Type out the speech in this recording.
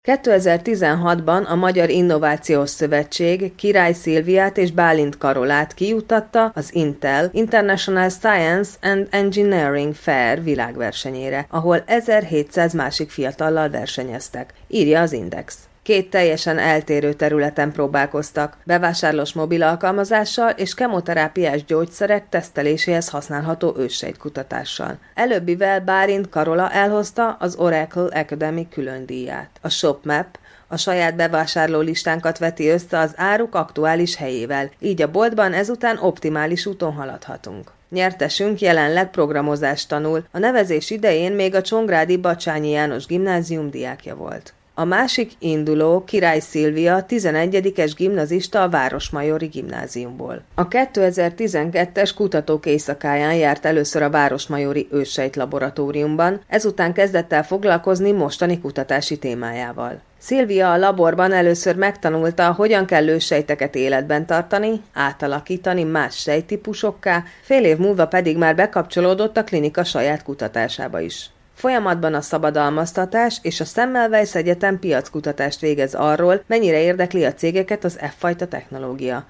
2016-ban a Magyar Innovációs Szövetség Király Szilviát és Bálint Karolát kijutatta az Intel International Science and Engineering Fair világversenyére, ahol 1700 másik fiatallal versenyeztek, írja az Index. Két teljesen eltérő területen próbálkoztak, bevásárlós mobil alkalmazással és kemoterápiás gyógyszerek teszteléséhez használható őssejtkutatással. Előbbivel Bálint Karola elhozta az Oracle Academy különdíját. A ShopMap a saját bevásárló listánkat veti össze az áruk aktuális helyével, így a boltban ezután optimális úton haladhatunk. Nyertesünk jelenleg programozást tanul, a nevezés idején még a csongrádi Bacsányi János Gimnázium diákja volt. A másik induló Király Szilvia 11-es gimnazista a Városmajori Gimnáziumból. A 2012-es kutatók éjszakáján járt először a Városmajori Őssejt-laboratóriumban, ezután kezdett el foglalkozni mostani kutatási témájával. Szilvia a laborban először megtanulta, hogyan kell őssejteket életben tartani, átalakítani más sejttípusokká, fél év múlva pedig már bekapcsolódott a klinika saját kutatásába is. Folyamatban a szabadalmaztatás és a Semmelweis Egyetem piackutatást végez arról, mennyire érdekli a cégeket az e-fajta technológia.